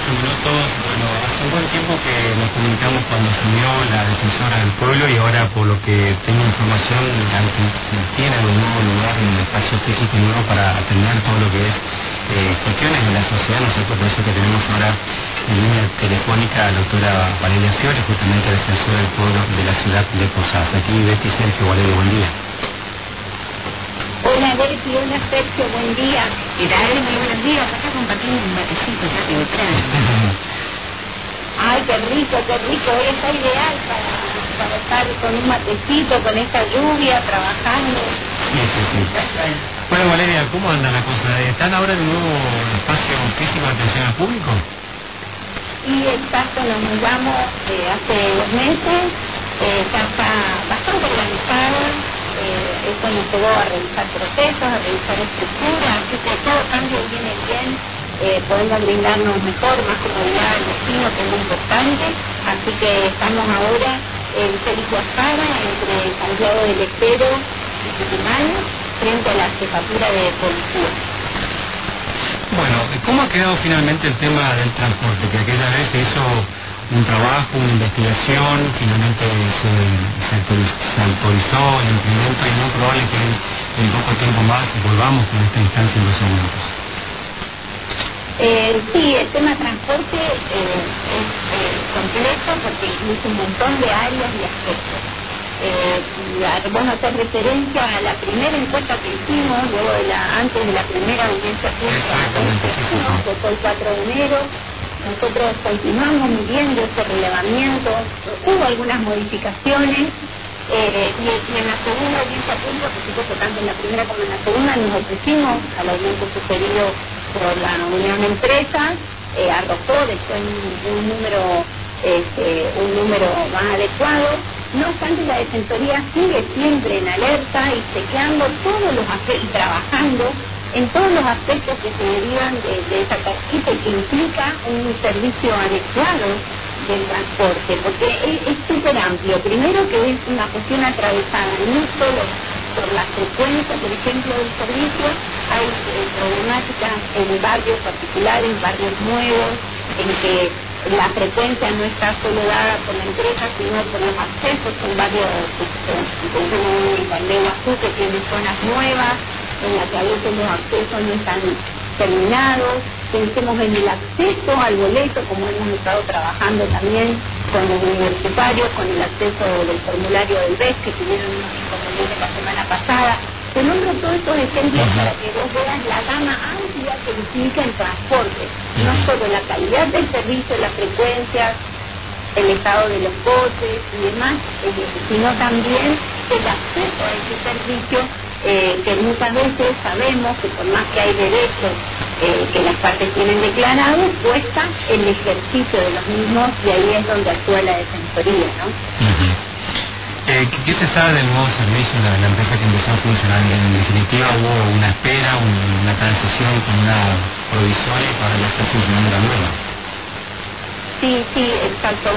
minutos. Bueno, hace un buen tiempo que nos comunicamos cuando asumió la defensora del pueblo y ahora, por lo que tengo información, tiene un nuevo lugar, un espacio físico nuevo para atender todo lo que es cuestiones de la sociedad. Nosotros por eso que tenemos ahora en línea telefónica a la doctora Valeria Fiore, justamente defensora del pueblo de la ciudad de Posadas. Aquí Betty, Sergio, Valeria, buen día. Hola Betty, hola Sergio, buen día. Y dale muy buenos días, acá compartiendo un matecito ya que trae. Ay, qué rico, hoy está ideal para estar con un matecito, con esta lluvia, trabajando. Sí. Bueno, Valeria, ¿cómo anda la cosa? ¿Están ahora en un nuevo espacio físico de atención al público? Y exacto, nos mudamos hace 2 meses, ya está bastante organizada. Eso nos llevó a revisar procesos, a revisar estructuras, así que todo cambio viene bien, podemos brindarnos mejor, más comodidad al vecino, que es muy importante. Así que estamos ahora en Félix Guaspara, entre Santiago del Estero y Tucumán, frente a la jefatura de policía. Bueno, ¿cómo ha quedado finalmente el tema del transporte? Que aquella vez se hizo un trabajo, una investigación, finalmente se autorizó el incremento y no es probable que en poco tiempo más volvamos con esta instancia en los aumentos. Sí, el tema transporte es complejo porque incluye un montón de áreas y aspectos. Vos hacer referencia a la primera encuesta que hicimos, luego antes de la primera audiencia pública, que fue el 4 de enero. Nosotros continuamos midiendo ese relevamiento, hubo algunas modificaciones, y en la segunda audiencia pública, por supuesto, tanto en la primera como en la segunda, nos ofrecimos al aumento sugerido por la Unión de Empresas, arrojó después un número más adecuado. No obstante, la Defensoría sigue siempre en alerta y chequeando todos los aspectos y trabajando en todos los aspectos que se derivan de esa casita y que implica un servicio adecuado del transporte, porque es súper amplio. Primero que es una cuestión atravesada no solo por la frecuencia, por ejemplo, del servicio, hay problemáticas en barrios particulares, barrios nuevos, en que la frecuencia no está solo dada por la empresa, sino por los accesos. Son barrios, como en Gualeguazú, que tiene zonas nuevas, en la que a veces los accesos no están terminados. Pensemos en el acceso al boleto, como hemos estado trabajando también con los universitarios, con el acceso del formulario del BES, que tuvieron unos inconvenientes la semana pasada. Te nombro todos estos ejemplos para que vos veas la gama amplia que implica el transporte, no solo la calidad del servicio, las frecuencias, el estado de los coches y demás, sino también el acceso a ese servicio, que muchas veces sabemos que por más que hay derechos que las partes tienen declarados, cuesta el ejercicio de los mismos, y ahí es donde actúa la Defensoría, ¿no? ¿Qué se sabe del nuevo servicio de la empresa que empezó a funcionar? En definitiva, hubo una espera, una transición con una provisoria para ya estar funcionando la nueva. Sí, exacto.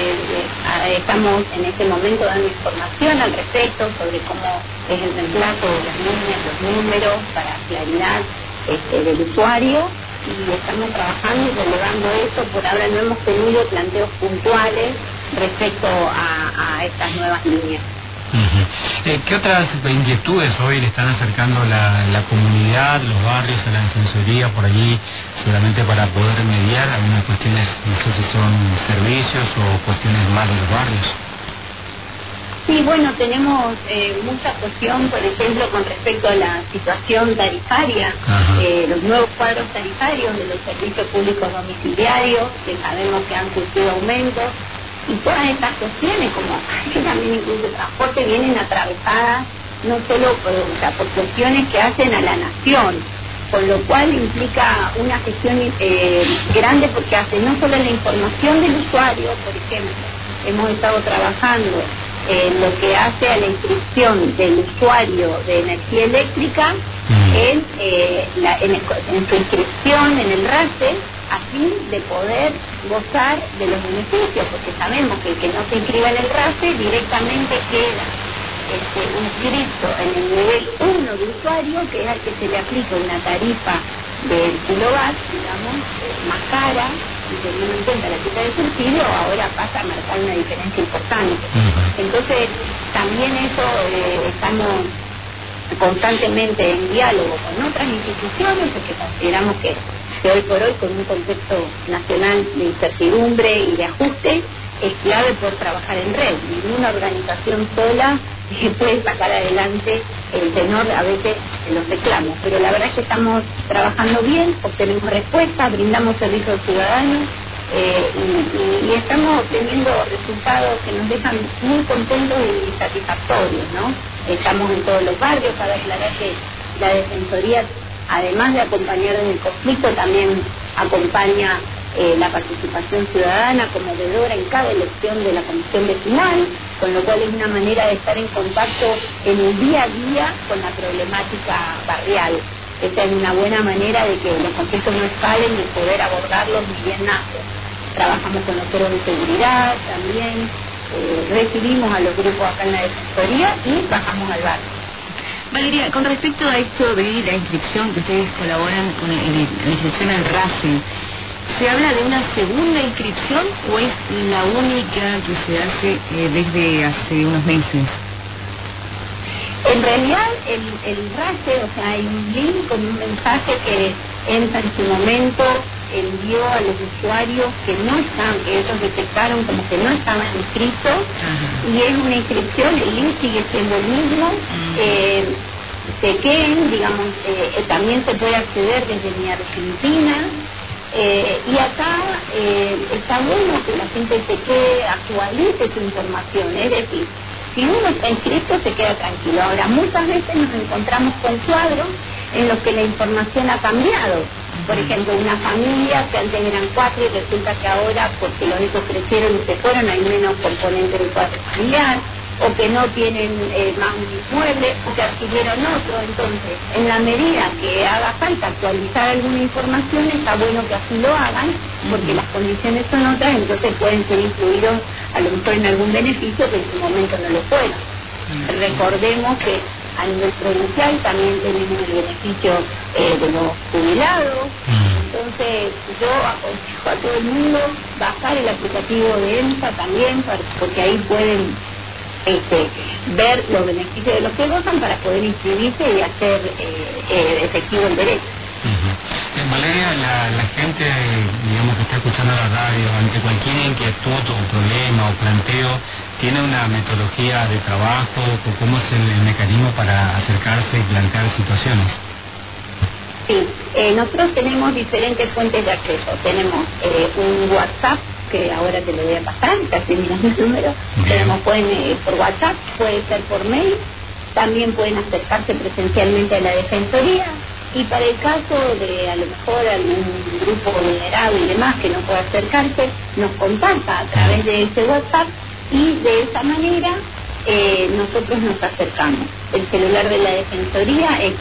Estamos en este momento dando información al respecto sobre cómo es el reemplazo de las líneas, los números, para claridad del usuario, y estamos trabajando y relevando eso. Por ahora no hemos tenido planteos puntuales respecto a estas nuevas líneas. ¿Qué otras inquietudes hoy le están acercando la comunidad, los barrios, a la Defensoría por allí, seguramente para poder mediar algunas cuestiones, no sé si son servicios o cuestiones más de los barrios? Sí, bueno, tenemos mucha cuestión, por ejemplo, con respecto a la situación tarifaria, los nuevos cuadros tarifarios de los servicios públicos domiciliarios, que sabemos que han sufrido aumentos, y todas estas cuestiones, como que también incluye transporte, vienen atravesadas no solo por cuestiones que hacen a la nación, con lo cual implica una gestión grande, porque hace no solo la información del usuario. Por ejemplo, hemos estado trabajando en lo que hace a la inscripción del usuario de energía eléctrica en su inscripción en el RACE, a fin de poder gozar de los beneficios, porque sabemos que el que no se inscriba en el RACE directamente queda inscrito en el nivel 1 de usuario, que es al que se le aplica una tarifa del kilowatt, digamos, más cara, teniendo en cuenta la cita de subsidio, ahora pasa a marcar una diferencia importante. Entonces, también eso estamos constantemente en diálogo con otras instituciones, porque consideramos que hoy por hoy, con un contexto nacional de incertidumbre y de ajuste, es clave por trabajar en red. Ninguna organización sola puede sacar adelante el tenor a veces de los reclamos, pero la verdad es que estamos trabajando bien, obtenemos respuestas, brindamos servicios ciudadanos y estamos obteniendo resultados que nos dejan muy contentos y satisfactorios, ¿no? Estamos en todos los barrios. Para aclarar que la Defensoría, además de acompañar en el conflicto, también acompaña la participación ciudadana como veedora en cada elección de la comisión vecinal, con lo cual es una manera de estar en contacto en el día a día con la problemática barrial. Esta es una buena manera de que los conflictos no escalen y poder abordarlos ni bien nacen. Trabajamos con los cuerpos de seguridad también, recibimos a los grupos acá en la Defensoría y bajamos al barrio. Valeria, con respecto a esto de la inscripción, que ustedes colaboran con la inscripción al RACE, ¿se habla de una segunda inscripción o es la única que se hace desde hace unos meses? En realidad el RACE, o sea, hay un link con un mensaje que EMSA en su momento envió a los usuarios que no están, que ellos detectaron como que no estaban inscritos, y es una inscripción, el link sigue siendo el mismo, Tequén, digamos, también se puede acceder desde Mi Argentina, y acá está bueno que la gente se quede, actualice su información, es decir, si uno está inscrito se queda tranquilo. Ahora, muchas veces nos encontramos con cuadros en los que la información ha cambiado. Por ejemplo, una familia que antes eran 4 y resulta que ahora, porque los hijos crecieron y se fueron, hay menos componentes del cuadro familiar, o que no tienen más un inmueble, o que adquirieron otro. Entonces, en la medida que haga falta actualizar alguna información, está bueno que así lo hagan, porque las condiciones son otras, entonces pueden ser incluidos a lo mejor en algún beneficio que en su momento no lo fueron. Recordemos que a nivel provincial también tenemos el beneficio de los jubilados. Entonces yo aconsejo a todo el mundo bajar el aplicativo de EMSA también, porque ahí pueden ver los beneficios de los que gozan para poder inscribirse y hacer efectivo el derecho. Valeria, la gente, digamos, que está escuchando la radio, ante cualquier inquietud o problema o planteo, ¿tiene una metodología de trabajo o cómo es el mecanismo para acercarse y plantear situaciones? Sí, nosotros tenemos diferentes fuentes de acceso. Tenemos un WhatsApp, que ahora te lo voy a pasar, casi mirando el número. Pueden por WhatsApp, puede ser por mail, también pueden acercarse presencialmente a la Defensoría. Y para el caso de a lo mejor algún grupo vulnerable y demás que no pueda acercarse, nos contacta a través de ese WhatsApp y de esa manera nosotros nos acercamos. El celular de la Defensoría es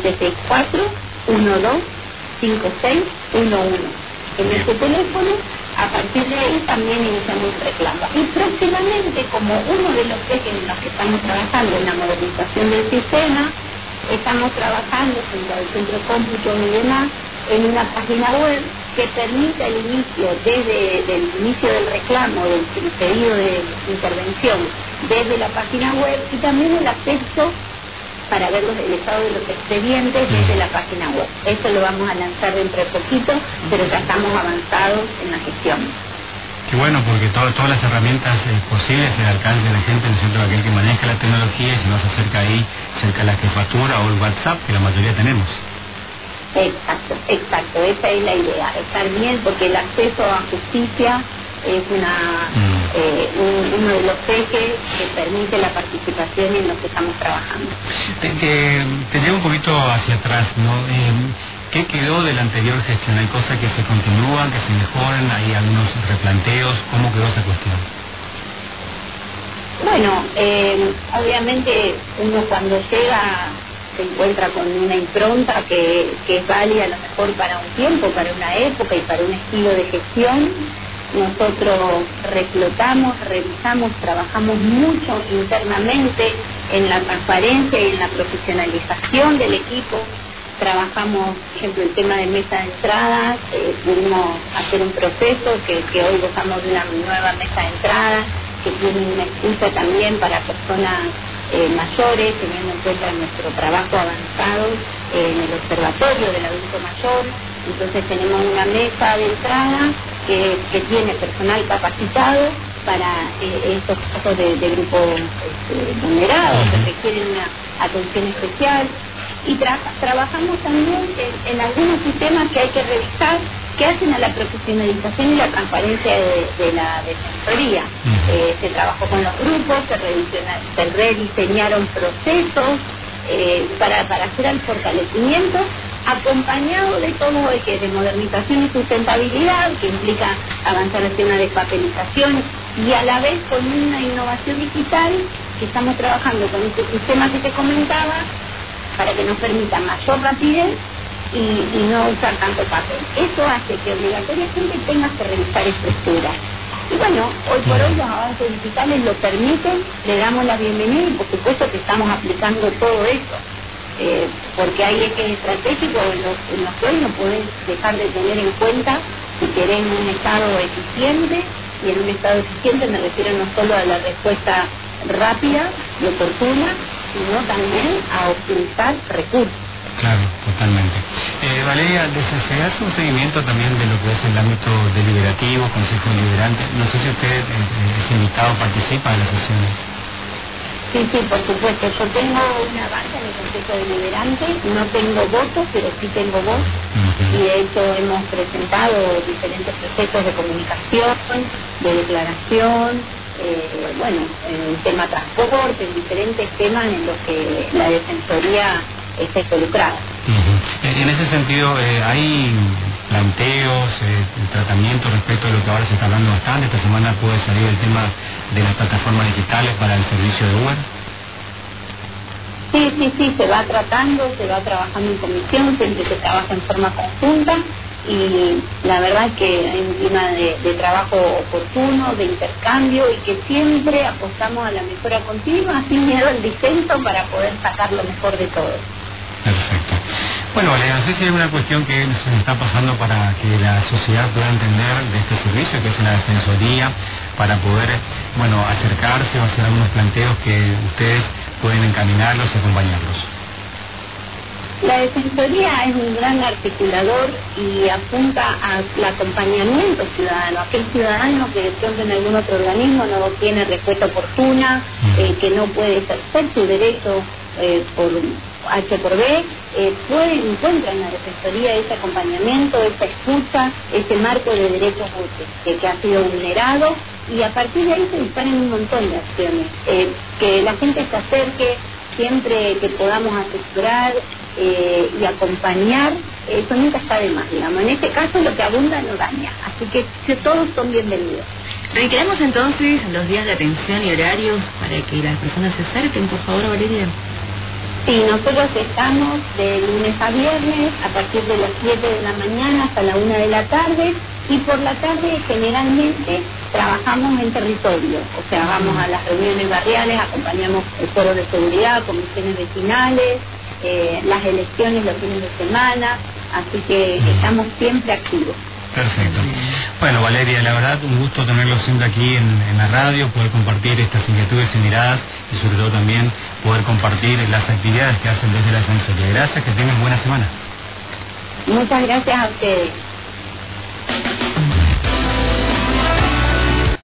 3764-125611. En ese teléfono, a partir de ahí también iniciamos un reclamo. Y próximamente, como uno de los ejes en los que estamos trabajando en la modernización del sistema, estamos trabajando junto al centro de cómputo y demás en una página web que permita el inicio, desde el inicio del reclamo, del pedido de intervención, desde la página web, y también el acceso para ver el estado de los expedientes desde la página web. Eso lo vamos a lanzar dentro de poquito, pero ya estamos avanzados en la gestión. Qué bueno, porque todas las herramientas posibles al alcance de la gente, ¿no es cierto?, aquel que maneja la tecnología, y si no se acerca ahí, cerca de la jefatura o el WhatsApp, que la mayoría tenemos. Exacto, esa es la idea, estar bien, porque el acceso a justicia es uno de los ejes que permite la participación en lo que estamos trabajando. Te llevo un poquito hacia atrás, ¿no? ¿Qué quedó de la anterior gestión? ¿Hay cosas que se continúan, que se mejoran? ¿Hay algunos replanteos? ¿Cómo quedó esa cuestión? Bueno, obviamente uno cuando llega se encuentra con una impronta que es válida a lo mejor para un tiempo, para una época y para un estilo de gestión. Nosotros reclutamos, revisamos, trabajamos mucho internamente en la transparencia y en la profesionalización del equipo. trabajamos, por ejemplo, el tema de mesa de entradas, pudimos hacer un proceso que hoy gozamos de una nueva mesa de entradas, que tiene una escucha también para personas mayores, teniendo en cuenta nuestro trabajo avanzado en el observatorio del adulto mayor. Entonces tenemos una mesa de entrada que tiene personal capacitado para estos casos de grupos vulnerados que requieren una atención especial. Y trabajamos también en algunos sistemas que hay que revisar, que hacen a la profesionalización y la transparencia de la defensoría. Se trabajó con los grupos, se rediseñaron procesos para hacer el fortalecimiento, acompañado de todo lo que es de modernización y sustentabilidad, que implica avanzar hacia una despapelización, y a la vez con una innovación digital, que estamos trabajando con este sistema que te comentaba, para que nos permita mayor rapidez y no usar tanto papel. Eso hace que obligatoriamente tengas que revisar estructuras. Y bueno, hoy por hoy los avances digitales lo permiten, le damos la bienvenida y por supuesto que estamos aplicando todo eso. Porque hay ejes estratégicos en los que hoy no podés dejar de tener en cuenta si querés un Estado eficiente, y en un Estado eficiente me refiero no solo a la respuesta rápida y oportuna, sino también a optimizar recursos. Claro, totalmente. Valeria, se hace un seguimiento también de lo que es el ámbito deliberativo, Consejo Deliberante. No sé si usted es invitado, participa de las sesiones. Sí, por supuesto. Yo tengo una banca en el Consejo Deliberante, no tengo votos, pero sí tengo voz. Y de hecho hemos presentado diferentes procesos de comunicación, de declaración, en tema transporte, en diferentes temas en los que la Defensoría está involucrada. En ese sentido, ¿hay planteos, tratamientos respecto de lo que ahora se está hablando bastante? Esta semana puede salir el tema de las plataformas digitales para el servicio de Uber. Sí, se va tratando, se va trabajando en comisión, siempre se trabaja en forma conjunta, y la verdad es que hay un clima de trabajo oportuno, de intercambio, y que siempre apostamos a la mejora continua, sin miedo al disenso, para poder sacar lo mejor de todo. Perfecto. Bueno, Valeria, no sé si hay alguna cuestión que nos está pasando para que la sociedad pueda entender de este servicio que es la Defensoría, para poder, acercarse o hacer algunos planteos que ustedes pueden encaminarlos y acompañarlos. La Defensoría es un gran articulador y apunta al acompañamiento ciudadano, aquel ciudadano que de pronto en algún otro organismo no tiene respuesta oportuna, que no puede ejercer su derecho por H por B, encuentra en la Defensoría ese acompañamiento, esa escucha, ese marco de derechos que ha sido vulnerado, y a partir de ahí se disparan un montón de acciones. Que la gente se acerque siempre que podamos asesorar y acompañar, eso nunca está de más, digamos. En este caso lo que abunda no daña, así que todos son bienvenidos. Reiteramos entonces los días de atención y horarios para que las personas se acerquen, por favor, Valeria. Sí, nosotros estamos de lunes a viernes a partir de las 7 de la mañana hasta la 1 de la tarde, y por la tarde generalmente trabajamos en territorio, o sea, vamos a las reuniones barriales, acompañamos el foro de seguridad, comisiones vecinales, las elecciones los fines de semana, así que estamos siempre activos. Perfecto. Bueno, Valeria, la verdad, un gusto tenerlo siempre aquí en la radio, poder compartir estas inquietudes y miradas, y sobre todo también poder compartir las actividades que hacen desde la Defensoría. Gracias, que tengan buena semana. Muchas gracias a ustedes.